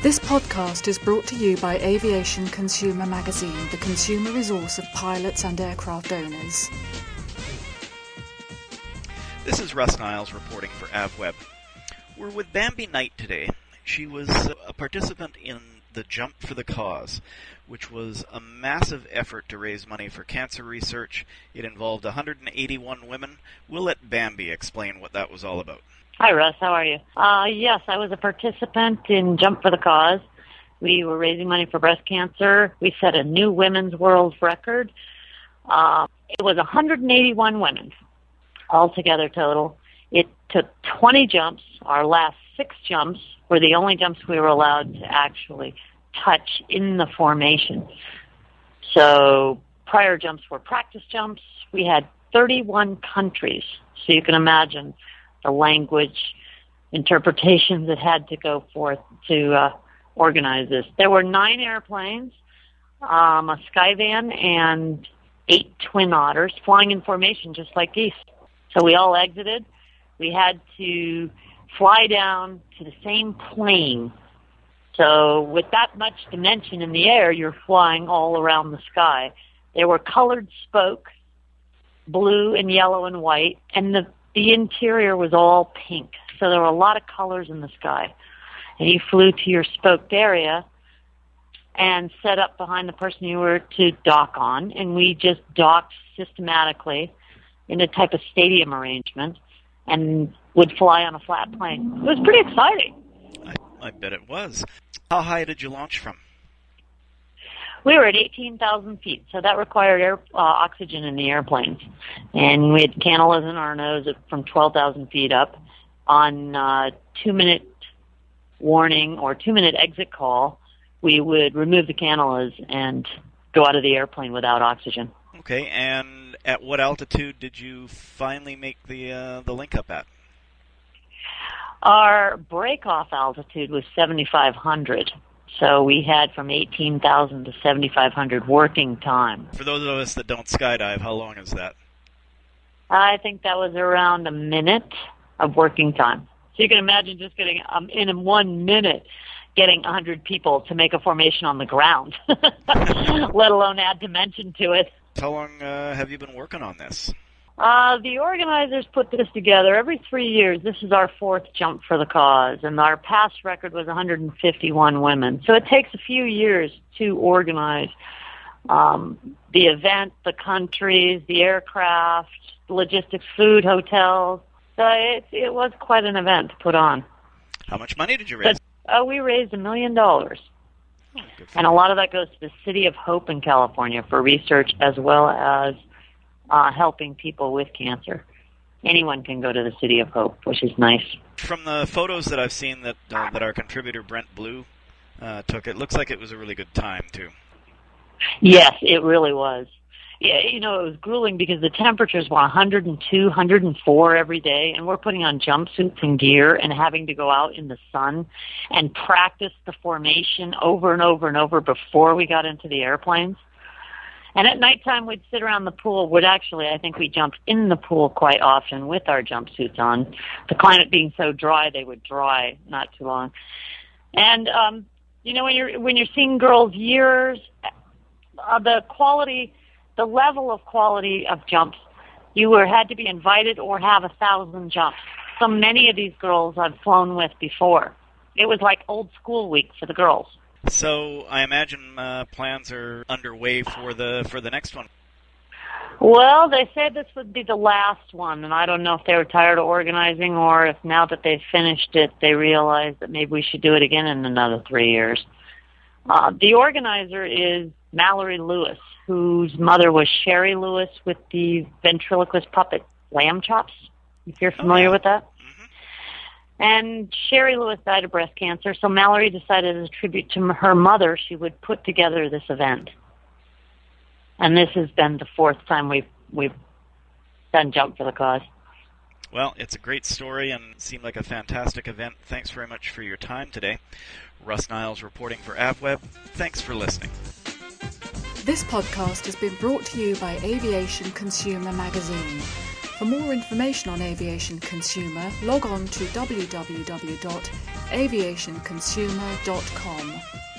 This podcast is brought to you by Aviation Consumer Magazine, the consumer resource of pilots and aircraft owners. This is Russ Niles reporting for AvWeb. We're with Bambi Knight today. She was a participant in the Jump for the Cause, which was a massive effort to raise money for cancer research. It involved 181 women. We'll let Bambi explain what that was all about. Hi, Russ. How are you? Yes, I was a participant in Jump for the Cause. We were raising money for breast cancer. We set a new women's world record. It was 181 women altogether total. It took 20 jumps. Our last 6 jumps were the only jumps we were allowed to actually touch in the formation. So prior jumps were practice jumps. We had 31 countries, so you can imagine the language interpretations that had to go forth to organize this. There were 9 airplanes, a Skyvan, and 8 twin otters flying in formation just like geese. So we all exited. We had to fly down to the same plane. So with that much dimension in the air, you're flying all around the sky. There were colored spokes, blue and yellow and white, and the interior was all pink, so there were a lot of colors in the sky. And you flew to your spoked area and set up behind the person you were to dock on, and we just docked systematically in a type of stadium arrangement and would fly on a flat plane. It was pretty exciting. I bet it was. How high did you launch from? We were at 18,000 feet, so that required oxygen in the airplanes. And we had cannulas in our nose from 12,000 feet up. On 2-minute warning or 2-minute exit call, we would remove the cannulas and go out of the airplane without oxygen. Okay, and at what altitude did you finally make the link up at? Our break-off altitude was 7,500. So we had from 18,000 to 7,500 working time. For those of us that don't skydive, how long is that? I think that was around a minute of working time. So you can imagine just getting, in 1 minute, getting 100 people to make a formation on the ground, let alone add dimension to it. How long have you been working on this? The organizers put this together every 3 years. This is our 4th Jump for the Cause, and our past record was 151 women. So it takes a few years to organize the event, the countries, the aircraft, logistics, food, hotels. So it was quite an event to put on. How much money did you raise? We raised $1 million. And a lot of that goes to the City of Hope in California for research as well as helping people with cancer. Anyone can go to the City of Hope, which is nice. From the photos that I've seen that our contributor Brent Blue took, it looks like it was a really good time, too. Yes, it really was. Yeah, it was grueling because the temperatures were 102, 104 every day, and we're putting on jumpsuits and gear and having to go out in the sun and practice the formation over and over and over before we got into the airplanes. And at nighttime, we'd sit around the pool. I think we jumped in the pool quite often with our jumpsuits on. The climate being so dry, they would dry not too long. And, when you're seeing girls' years, the level of quality of jumps, you had to be invited or have 1,000 jumps. So many of these girls I've flown with before. It was like old school week for the girls. So I imagine plans are underway for the next one. Well, they said this would be the last one, and I don't know if they were tired of organizing or if now that they've finished it, they realized that maybe we should do it again in another 3 years. The organizer is Mallory Lewis, whose mother was Sherry Lewis with the ventriloquist puppet Lamb Chops, if you're familiar with that. And Sherry Lewis died of breast cancer, so Mallory decided as a tribute to her mother, she would put together this event. And this has been the 4th time we've done Jump for the Cause. Well, it's a great story and seemed like a fantastic event. Thanks very much for your time today. Russ Niles reporting for AvWeb. Thanks for listening. This podcast has been brought to you by Aviation Consumer Magazine. For more information on Aviation Consumer, log on to www.aviationconsumer.com.